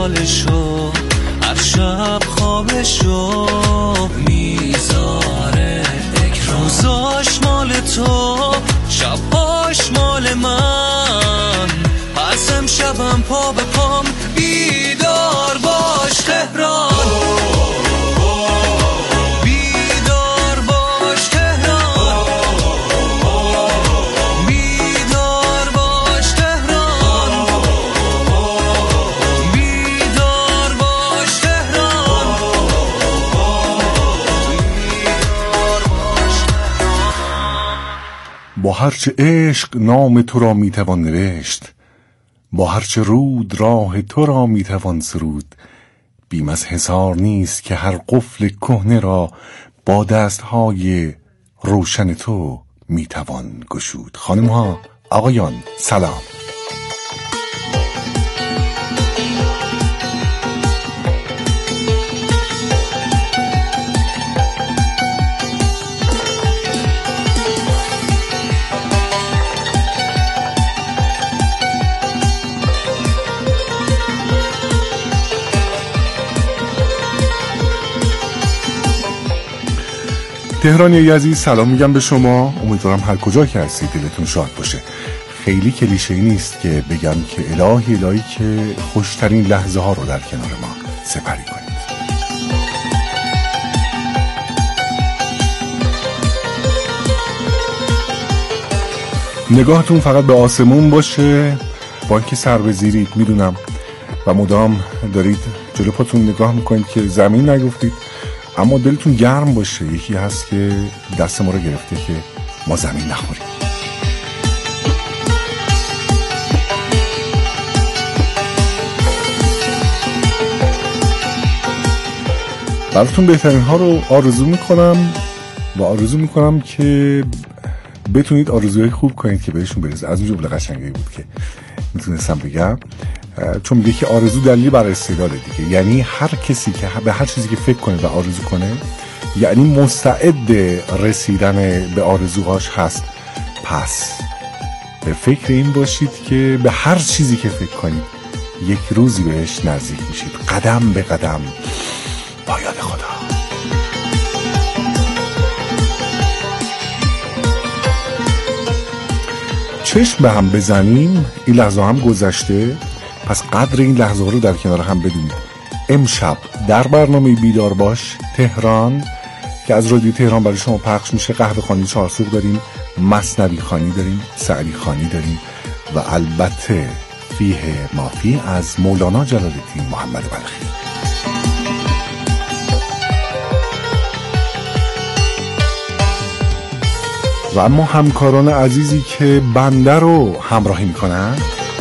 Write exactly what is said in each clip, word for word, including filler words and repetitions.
حالشو، هر شب خوابشو میذاره. روزاش مال تو، شباش مال من، پس امشبم پا به پام بیدار باش تهران. با هرچه عشق نام تو را میتوان نوشت، با هرچه رود راه تو را میتوان سرود. بیم از حصار نیست که هر قفل کهنه را با دستهای روشن تو میتوان گشود. خانم ها، آقایان، سلام. تهرانی عزیز، سلام میگم به شما. امیدوارم هر کجا که هستید دلتون شاد باشه. خیلی کلیشه‌ای نیست که بگم که الهی الهی که خوشترین لحظه ها رو در کنار ما سپری کنید. نگاهتون فقط به آسمون باشه، با اینکه سر به زیرید میدونم و مدام دارید جلو پاتون نگاه میکنید که زمین نگفتید، اما دلتون گرم باشه. یکی هست که دست ما رو گرفته که ما زمین نخوریم. براتون بهترین ها رو آرزو میکنم و آرزو میکنم که بتونید آرزوهای خوب کنید که بهشون برسید. از اون جمله قشنگی بود که میتونستم بگم، چون میگه که آرزو دلیلی برای استعداد دیگه. یعنی هر کسی که به هر چیزی که فکر کنه و آرزو کنه، یعنی مستعد رسیدن به آرزوهاش هست. پس به فکر این باشید که به هر چیزی که فکر کنید یک روزی بهش نزدیک میشید، قدم به قدم با یاد خدا. چشم به هم بزنیم، این لحظه هم گذشته، پس قدر این لحظه رو در کنار هم بدونید. امشب در برنامه بیدار باش تهران که از رادیو تهران برای شما پخش میشه، قهوه خانی چهارسوق داریم، مثنوی خانی داریم، سعدی خانی داریم و البته فیه مافی از مولانا جلال الدین محمد بلخی. و اما همکاران عزیزی که بنده رو همراهی میکنن،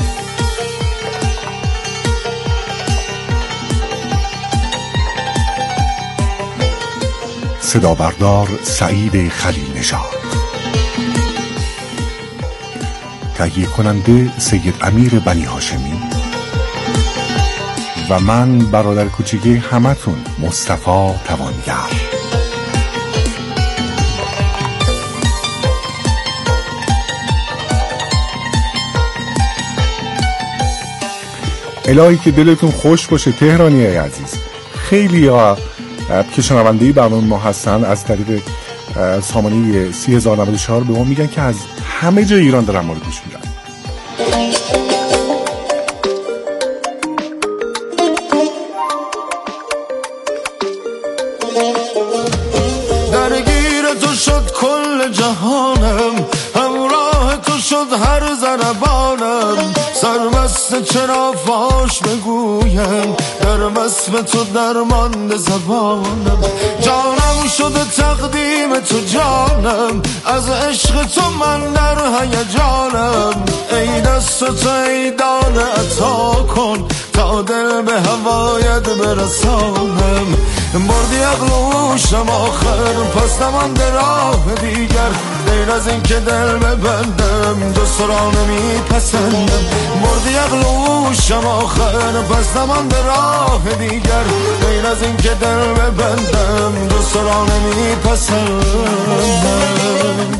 صدا بردار سعید خلیل نژاد، تهیه کننده سید امیر بنی هاشمی و من برادر کوچیک همتون مصطفی توانگر. الهی که دلتون خوش باشه تهرانی عزیز. خیلی ها که شنوندهی برنامه ما هستن از طریق سامانه سی هزار و نود و چهار به ما میگن که از همه جای ایران دارن ما رو گوش میدن. درگیر تو شد کل جهانم، همراه تو شد هر ضربانم، سرمست چرا فاش بگویم، در مسم تو درمانده زبانم، جانم شده تقدیم تو جانم، از عشق تو من در هیجانم، ای دست تو ای دانه عطا کن تا دل به هوایت برسانم، بردی عقل و هوشم آخر پس نمانده راه دیگر، غیر از این که دل ببندم دوست را نمیپسندم، بردی عقل و هوشم آخر پس نمانده راه دیگر، غیر از این که دل ببندم دوست را نمیپسندم.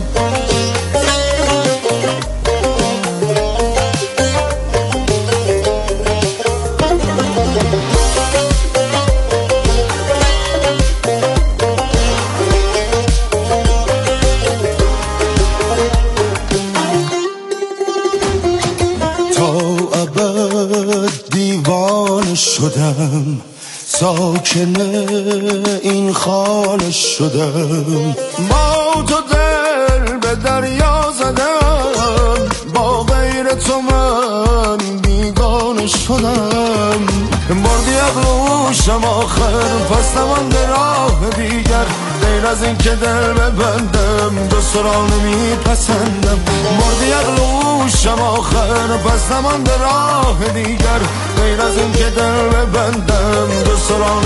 شدم، ساکن این خانه شدم. با تو دل به دریا زدم، با غیر تو من بیگانه شدم. بردی عقلوشم آخر، پس نمانده راه دیگر غیر از این که دل ببندم، دو سرا نمیپسندم. بردی عقلوشم آخر، پس نمانده راه دیگر غیر از این که دل ببندم، دو سرا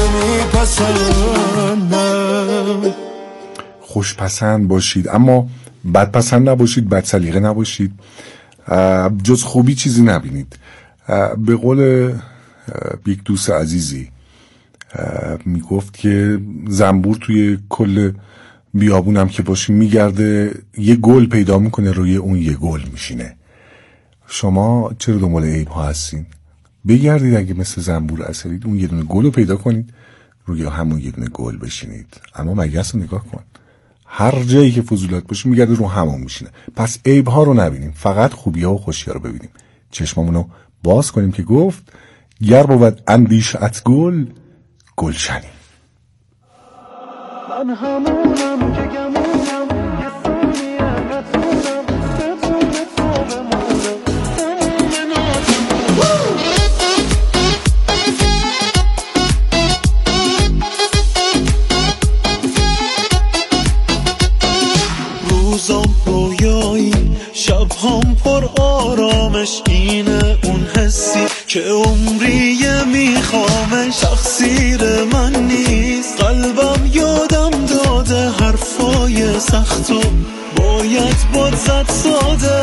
نمیپسندم. خوشپسند باشید اما بدپسند نباشید، بد سلیقه نباشید، جز خوبی چیزی نبینید. به قول یک دوست عزیزی میگفت که زنبور توی کل بیابونم که باشی میگرده یه گل پیدا میکنه، روی اون یه گل میشینه. شما چرا دنبال عیب ها هستین؟ بگردید اگه مثل زنبور اصلید، اون یه دونه گل رو پیدا کنید، روی همون یه دونه گل بشینید. اما مگس رو نگاه کن، هر جایی که فضولات باشه میگرده رو همون میشینه. پس عیب ها رو نبینیم، فقط خوبی ها و خوشی ها رو ببینیم، چشممونو باز کنیم که گفت گر بود اندیشت گل گلشنی. من همونم که گمونم، یه ثانیه نتونم بدون تو بمونم، تموم ناتموم. روزام رویایی، شبهام پر آرامش، اینه اون حسی که عمری میخوامش. تقصیر من نیست، قلبم یادم داده حرفای سختو باید باد زد ساده.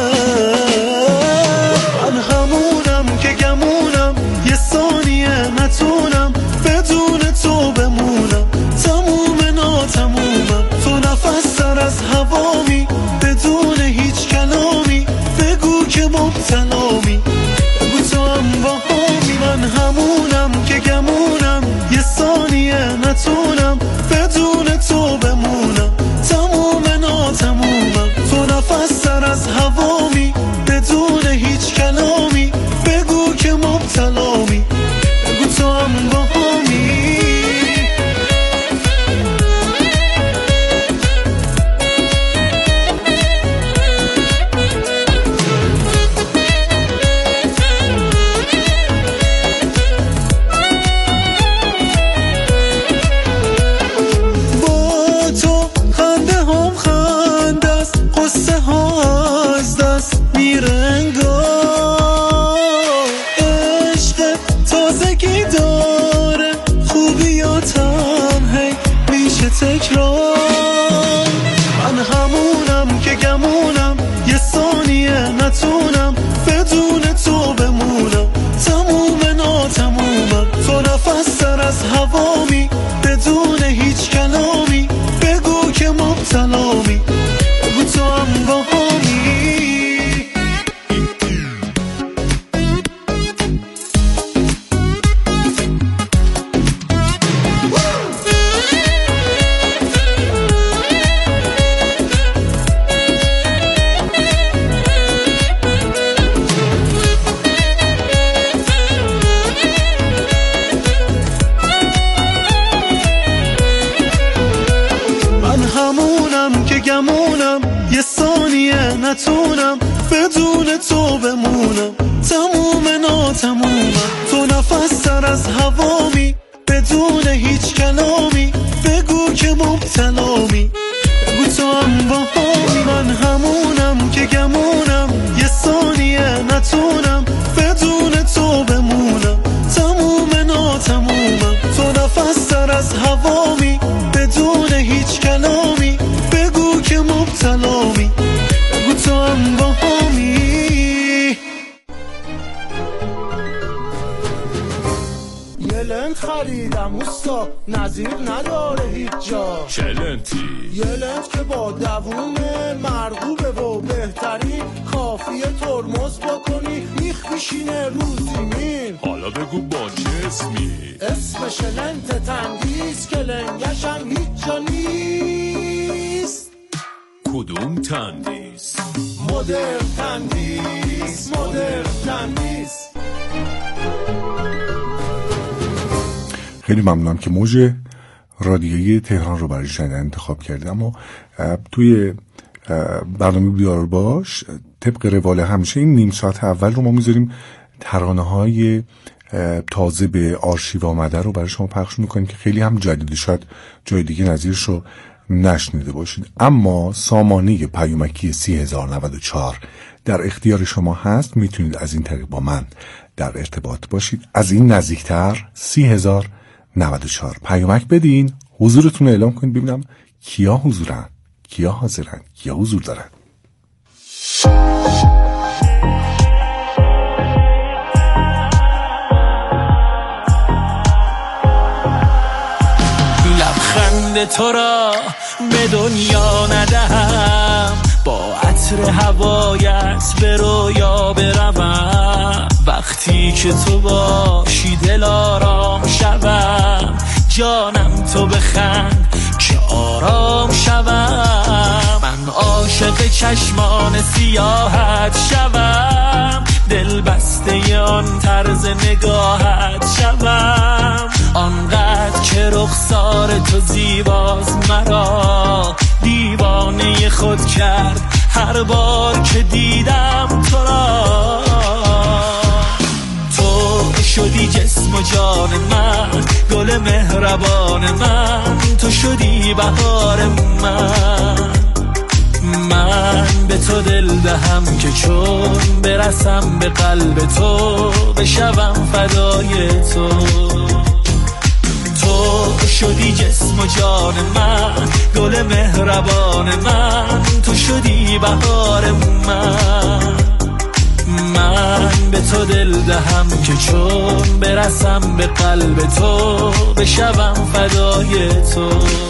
من همونم که گمونم، یه ثانیه نتونم بدون تو بمونم، تموم ناتمومم. تو نفس سر از هوامی، بدون هیچ کلامی، بگو که مبتلامی، بگو تو هم با همی. من همونم که گمونم، یه ثانیه نتونم بدون تو بمونم، تموم ناتمومم. تو نفس سر از هوامی، بدون هیچ کلامی، بگو که مبتلامی، بگو تو هم با همی. تکرار من همونم که گمونم، یه ثانیه نتونم بدون تو بمونم، تموم ناتمومم. تو نفس سر از هوامی، بدون هیچ کلامی، بگو که مبتلامی، بگو تو هم با همی. یه ثانیه نتونم بدون تو بمونم، تموم ناتمومم. تو نفس سر از هوامی، بدون هیچ کلامی، بگو که مبتلامی، بگو تو هم با همی. من همونم که گمونم، یه ثانیه نتونم بدون تو بمونم، تموم ناتمومم. تو نفس سر از هوامی، بدون هیچ کلامی، بگو که مبتلامی، بگو تو هم با همی. یه لنت خریدم اوستا، نظیر نداره هیچ جا. چه لنتی؟ یه لنت که با دوومه، مرغوبه و بهترین، کافیه ترمز بکنی میخ میشینه رو زمین. حالا بگو با چه اسمی؟ اسمش لنت تندیس که لنگشم هیچ جا نیست. کدوم تندیس؟ مدر تندیس، مدر تندیس. خیلی ممنونم که موج رادیویی تهران رو برای شنیدن انتخاب کردید. اما توی برنامه بیار باش طبق روال همیشه این نیم ساعت اول رو ما میذاریم ترانه های تازه به آرشیو آمده رو برای شما پخش میکنیم که خیلی هم جدید، شاید جای دیگه نظیرش رو نشنیده باشید. اما سامانه پیامکی سی هزار و نود و چهار در اختیار شما هست، میتونید از این طریق با من در ارتباط باشید. از این نزدیکتر سی هزار و نود و چهار پیامک بدین، حضورتون رو اعلام کنید ببینم کیا حضورن، کیا حاضرن، کیا حضور دارن. لبخند تو را به دنیا ندهم، با عطر هوایت به رویا بروم. وقتی که تو باشی دل آرام شوم، جانم تو بخند که آرام شوم. من عاشق چشمان سیاحت شوم، دل بسته آن طرز نگاهت شوم. آنقدر که رخسار تو زیباست مرا دیوانه خود کرد هر بار که دیدم تو را. تو شدی جسم و جان من، گل مهربان من، تو شدی بهار من. من به تو دل دهم که چون برسم به قلب تو بشوم فدای تو. تو شدی جسم و جان من، گل مهربان من، تو شدی بهار من. من به تو دل دهم که چون برسم به قلب تو بشوم فدای تو.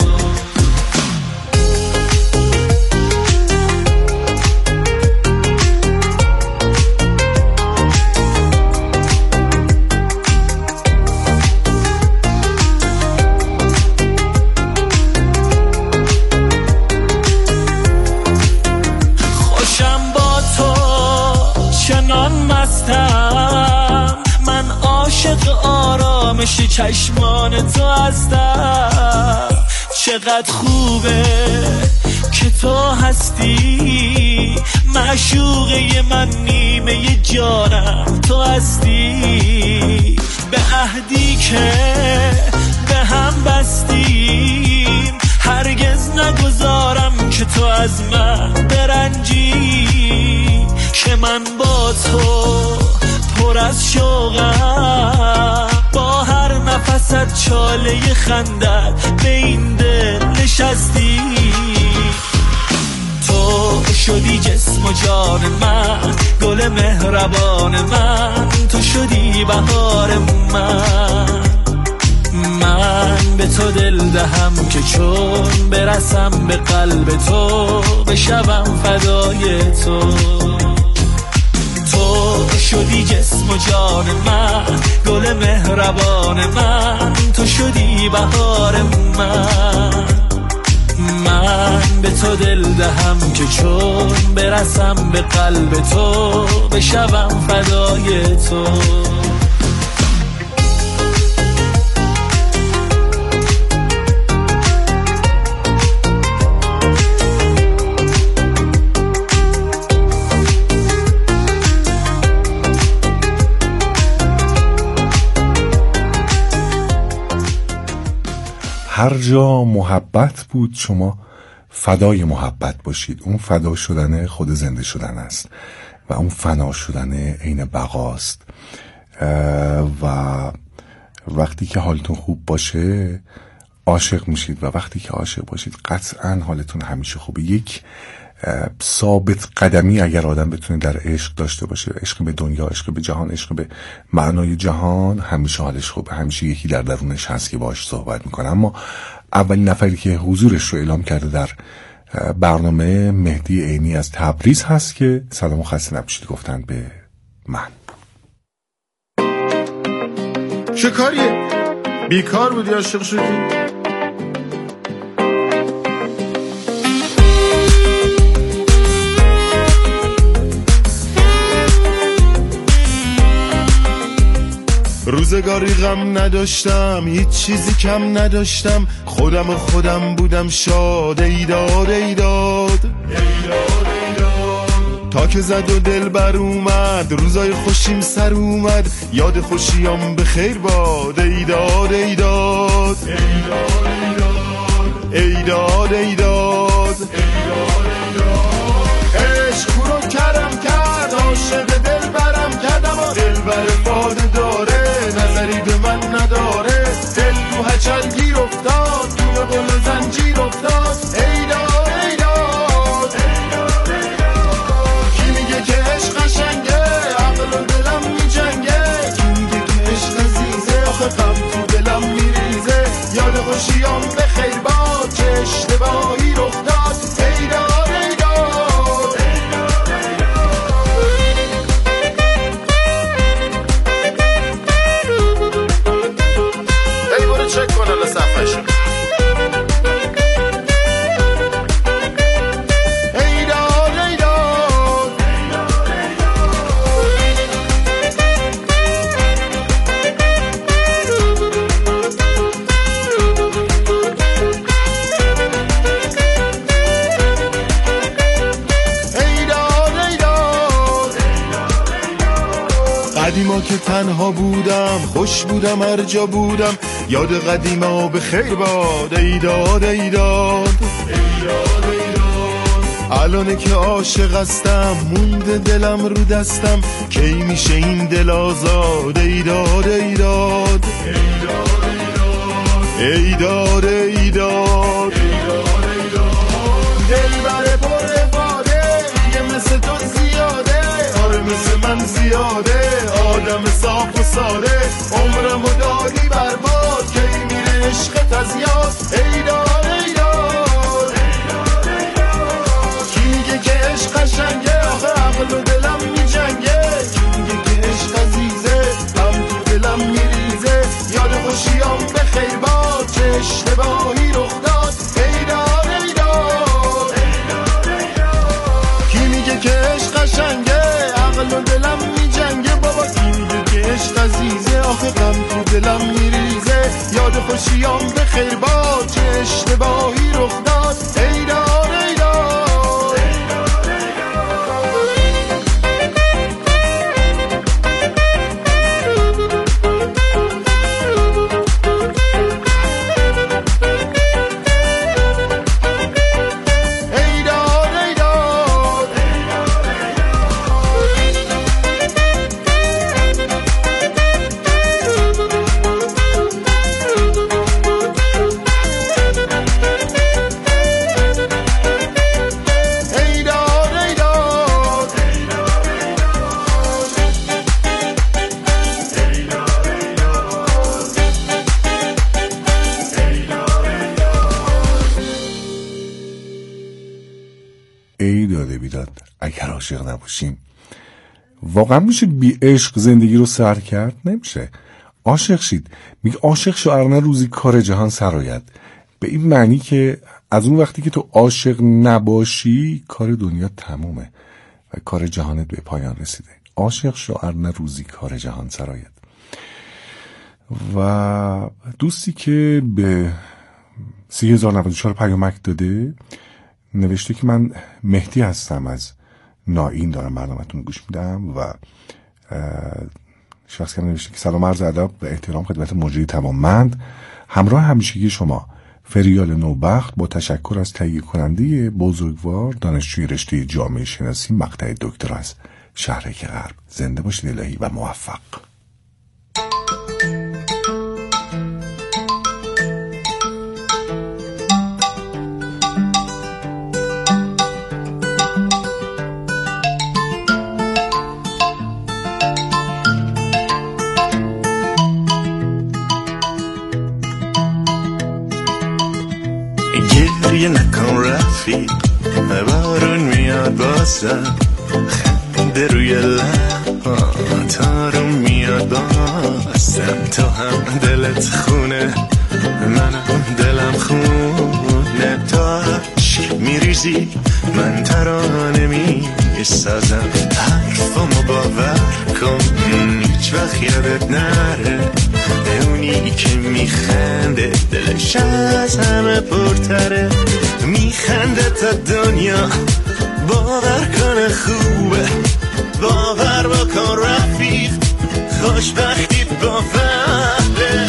من عاشق آرامش چشمان تو هستم. چقدر خوبه که تو هستی، معشوقه من، نیمه جانم تو هستی. به عهدی که به هم بستیم هرگز نگذارم که تو از من برنجی. که من با تو پر از شوقم، با هر نفست چاله خندت به این دل نشستی. تو شدی جسم و جان من، گل مهربان من، تو شدی بهار من. من به تو دل دهم که چون برسم به قلب تو بشوم فدای تو. تو شدی جسم و جان من، گل مهربان من، تو شدی بهار من. من به تو دل دهم که چون برسم به قلب تو بشوم فدای تو. هر جا محبت بود شما فدای محبت باشید. اون فدا شدن خود زنده شدن است و اون فنا شدن عین بقاست. و وقتی که حالتون خوب باشه عاشق میشید و وقتی که عاشق باشید قطعا حالتون همیشه خوبه. یک ثابت قدمی اگر آدم بتونه در عشق داشته باشه، عشق به دنیا، عشق به جهان، عشق به معنای جهان، همیشه حالش خوبه، همیشه یکی در درونش هست که باهاش صحبت میکنه. اما اولین نفری که حضورش رو اعلام کرده در برنامه مهدی عینی از تبریز هست که سلام و خسته نباشید گفتن به من. چه کاریه؟ بیکار بودی عاشق شدی؟ روزگاری غم نداشتم، هیچ چیزی کم نداشتم، خودم و خودم بودم شاد. ایداد ایداد تا که زد و دل بر اومد، روزای خوشیم سر اومد، یاد خوشیام به خیر باد. ایداد ایداد ایداد ایداد عشق رو کردم کرد، عاشق دل برم کردم، دل بر فاده داره، نظری به من نداره، دل تو هچل گیر افتاد، تو قل زنجیر افتاد. ایداد ایداد کی میگه که عشق قشنگه، عقل و دلم می جنگه، کی میگه که عشق عزیزه، آخه غم تو دلم میریزه، یاد خوشیام به خیر باد، چه اشتباهی رخ داد. ایداد ایداد ای برو چک کن الان صفحه‌شو. قدیما که تنها بودم، خوش بودم هر جا بودم، یاد قدیما به خیر باد. ایداد ایداد الانه که عاشق هستم، مونده دلم رو دستم، کی میشه این دل آزاد. ایداد ایداد ایداد ایداد دل بره پر افاده، یه مثل تو زیاده، آره مثل من زیاده، آدم صاف و ساده، عمرمو دادی برباد، کی میره عشقت از یاد. ایداد ایداد کی میگه که عشق قشنگه، آخه عقل و دلم می جنگه، کی میگه که عشق عزیزه، غم تو دلم میریزه، یاد خوشیام به خیر باد، چه اشتباهی رخ داد. ایداد ایداد کی میگه که عشق قشنگه، عقل و دلم می جنگه، بابا کی میگه که عشق عزیزه، آخه غم تو دلم میریزه، یاد خوشیام به خیر باد، چه اشتباهی رخ داد. ایداد ایداد اگر عاشق نباشیم. واقعا میشه بی عشق زندگی رو سر کرد؟ نمیشه. عاشق شید. میگه عاشق شو ارنه روزی کار جهان سرآید، به این معنی که از اون وقتی که تو عاشق نباشی کار دنیا تمومه و کار جهانت به پایان رسیده. عاشق شو ارنه روزی کار جهان سرآید. و دوستی که به سی هزار و نود و چهار پیامک داده نوشته که من مهدی هستم از نائین، دارم برنامه‌تون گوش میدم و شخصی هم نوشته که سلام عرض ادب و احترام خدمت مجری توانمند، همراه همیشگی شما فریال نوبخت، با تشکر از تهیه کننده بزرگوار دانشجوی رشته جامعه شناسی مقطع دکترا از شهرک غرب. زنده باشید الهی و موفق. گریه نکن رفیق، بارون میاد بازم، خنده روی لبات آروم میاد بازم، تو هم دلت خونه منم دلم خونه، تو عشق میریزی من ترانه میشنوم، میسازم حرفامو باور کن هیچ وقت یادت نره اونی که میخنده دلش از همه پرتره میخنده تا دنیا باور کنه خوبه باور بکن رفیق خوشبختی باوره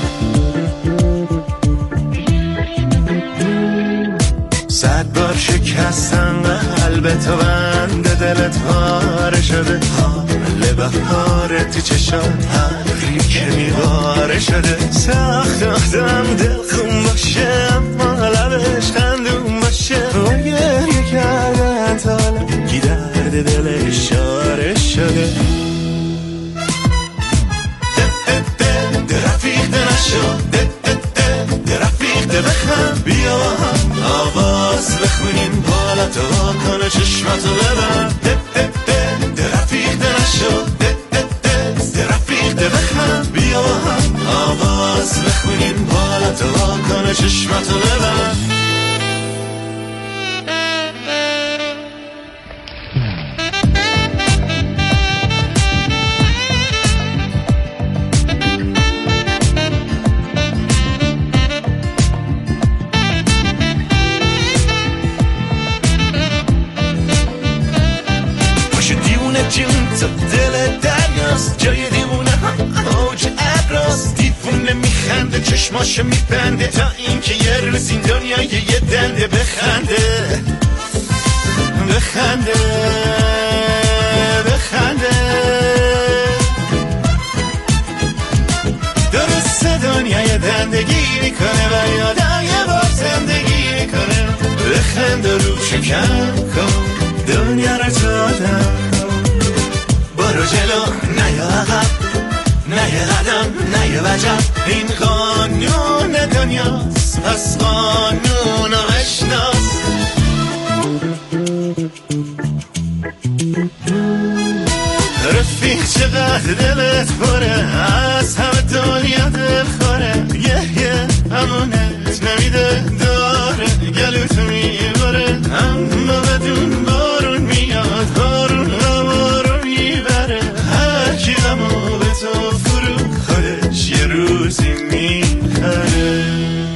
صد بار شکستم قلب تو بند دلت پاره شده حال بهاره تو چشات هری که میواره شده سخت آخدم دل خون باشه اما لبش خندون باشه و گریه کردن تا لگی درد دل اشاره شده رفیق نشو رفیق بخم بیا آواز بخونیم بالا تو کنه چشمتو ببن رفیق نشو رفیق بخم بیا آواز بخونیم بالا تو کنه چشمتو ببن جون تو دل دریاست جای دیوونه اوج ابراست دیوونه میخنده چشماشو میبنده تا اینکه یه روز این دنیا یه دنده بخنده بخنده بخنده درست دنیا یه دنده گیری کنه و یادم یه بار زندگی کنه بخنده رو شکم کن دنیا رو دادم برو جلو نه یا عقب نه یه قدم نه یه وجب این قانون دنیاست پس قانون رو بشناس رفیق چقدر دلت پره از همه دنیا دل خوره یه یه همونت نمیده داره گلوتو میباره اما بدون بارون میاد بارون غمارو میبره هر کی غمو به تو فرو خودش یه روزی میخره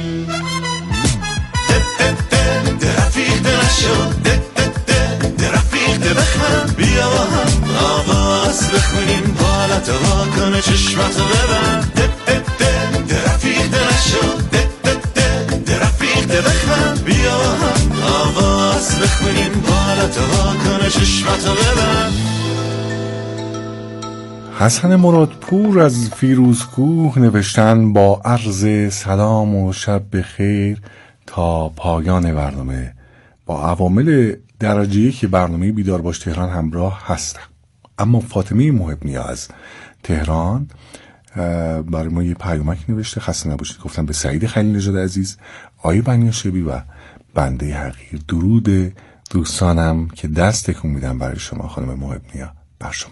رفیق نشو رفیق بخم بیا با هم آواز بخونیم بالا تو واکنه چشمتو ببن رفیق نشو رفیق بخم بیا با هم آواز بخونیم بالا تو واکنه چشمتو ببن. حسن مرادپور از فیروزکوه نوشتن با عرض سلام و شب بخیر تا پایان برنامه با عوامل درجه که برنامه بیدار باش تهران همراه هستم. اما فاطمه محبنی از تهران برای ما یه پیامک نوشته. خسته نباشید گفتم به سعید خلیل نژاد عزیز، آیه بنیاشبی و بنده حقیر. درود دوستانم که دست تکون میدم برای شما خانم محبنی، بر شما.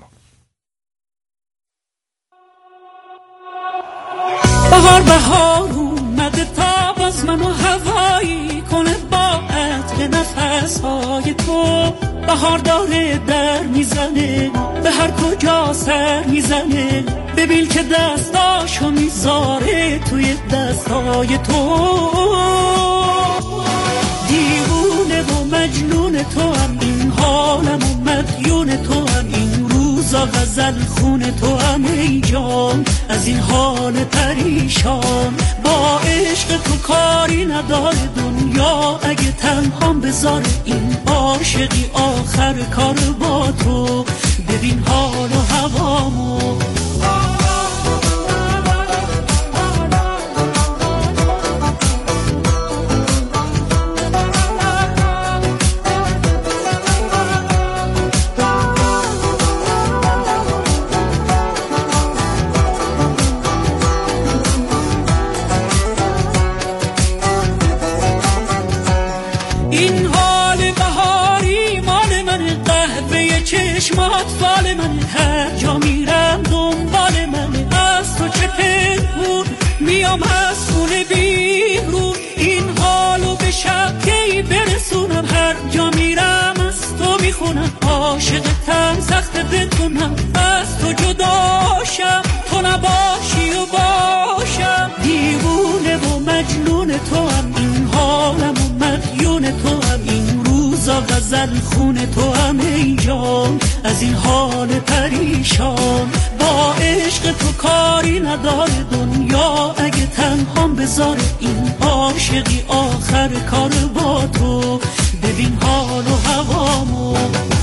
بهار بهار اومده تا باز منو هوایی کنه با عطر نفسهای تو. بهار داره در میزنه به هر کجا سر میزنه، ببین که دستاشو میذاره توی دستای تو. دیوونه و مجنون تو هم این حالم و مدیون تو هم این روزا غزل خون تو هم ای جان از این حال پریشان. با عشق تو کاری نداره دنیا اگه تنهام بذاره این عاشقی آخر کار با تو. ببین حال و هوامو این حال بهاری مال من، قهوه چشمات فال من، هر جا میرم دنبال من، از تو چه پنهون میام از خونه بیرون. این حالو به شب کی برسونم، هر جا میرم از تو میخونم عاشقتم سخت بدونم از تو جداشم، تو نباشی و باشم. دیوونه و مجنون تو هم این حالم و مدیون تو هم این روزا غزل خون تو هم ای جان از این حال پریشان. با عشق تو کاری نداره دنیا اگه تنهام بذاره، این عاشقی آخر کار با تو. ببین حال و هوامو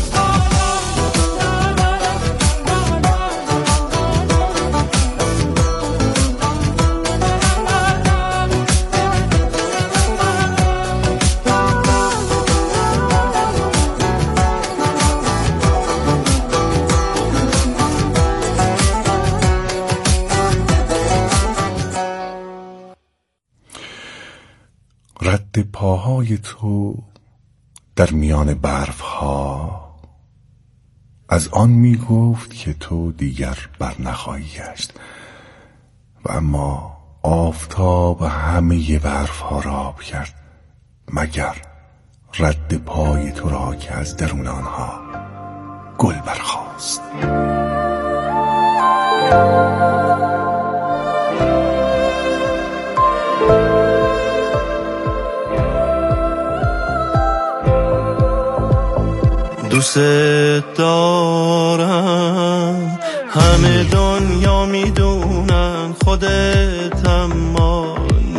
رد پاهای تو در میان برف ها از آن می گفت که تو دیگر بر نخواهی گشت، و اما آفتاب همه برف ها را آب کرد مگر رد پای تو را که از درون آنها گل برخاست. دوست دارم همه دنیا میدونن، خودت اما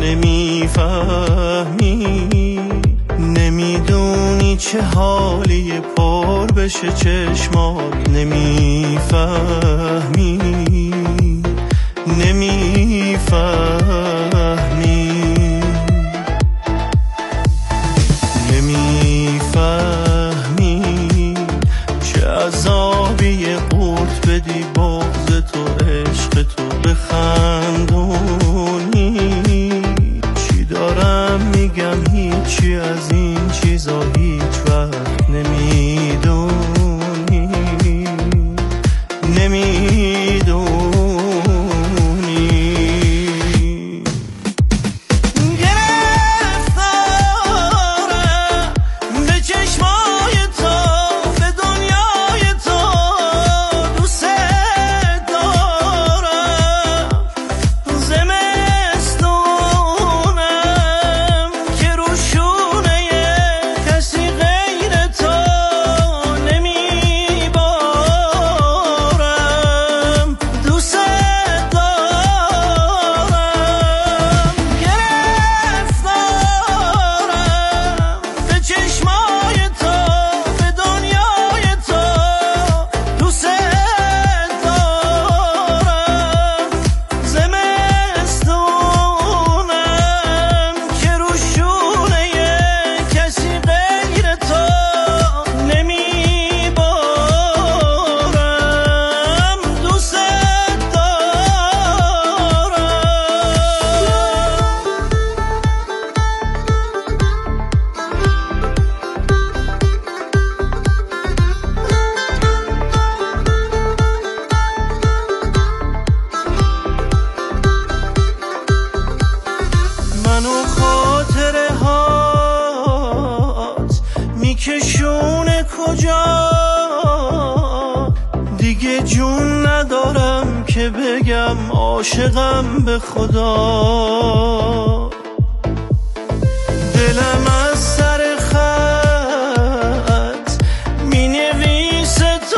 نمیفهمی، نمیدونی چه حالی پر بشه چشمات، نمیفهمی نمیفهمی نمیفهمی چه عذابی قورت بدی بغض تو عشق تو بخندونی. چی دارم میگم هیچی از این چیزا هیچ وقت نمیدونی نمیدونی میکشونه کجا دیگه جون ندارم که بگم عاشقم به خدا. دلم از سر خط مینویسه تو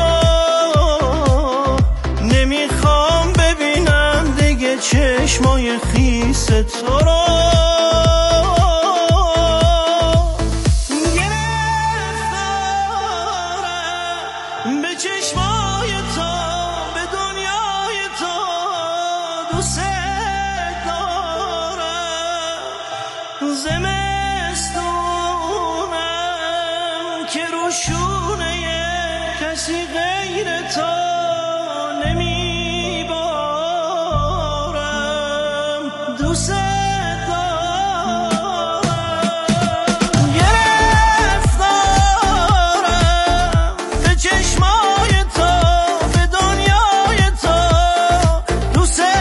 را، نمیخوام ببینم دیگه چشمای خیس تو را. به چشمای تو به دنیای تو دوست دارم. زمین